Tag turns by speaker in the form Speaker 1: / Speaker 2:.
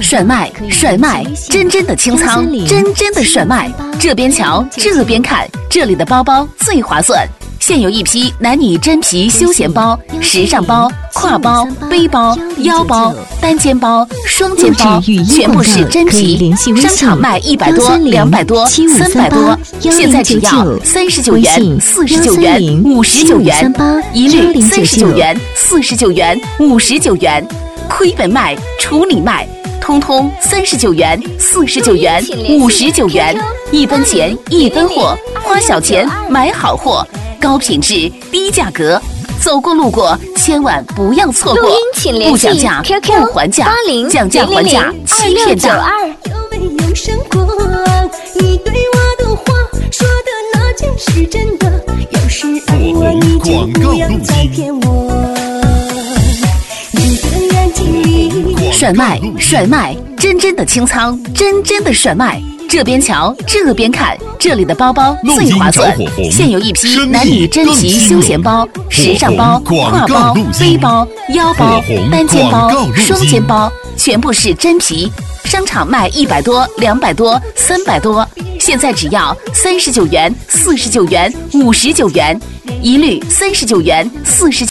Speaker 1: 甩卖，甩卖，真的清仓，真的甩卖。这边瞧，这边看，这里的包包最划算。现有一批男女真皮休闲包、时尚包、挎包、背包、腰包、单肩包、双肩包，全部是真皮。商场卖100多、200多、300多，现在只要39元、49元、59元，一律39元、49元、59元。亏本卖，处理卖，通通39元、49元、59元，1分钱1分货，花小钱买好货，高品质低价格，走过路过千万不要错过，不讲价不还价，讲价还价欺骗价。
Speaker 2: 有生活，你对我的话说的那就是真的，要是爱我你就不要再骗我。
Speaker 1: 甩卖，甩卖，真的清仓，真的甩卖。这边瞧，这边看，这里的包包最划算。现有一批男女真皮休闲包、时尚包、挎包、背包、腰包、单肩包、双肩包，全部是真皮。商场卖100多、200多、300多，现在只要39元、49元、59元，一律39元、49。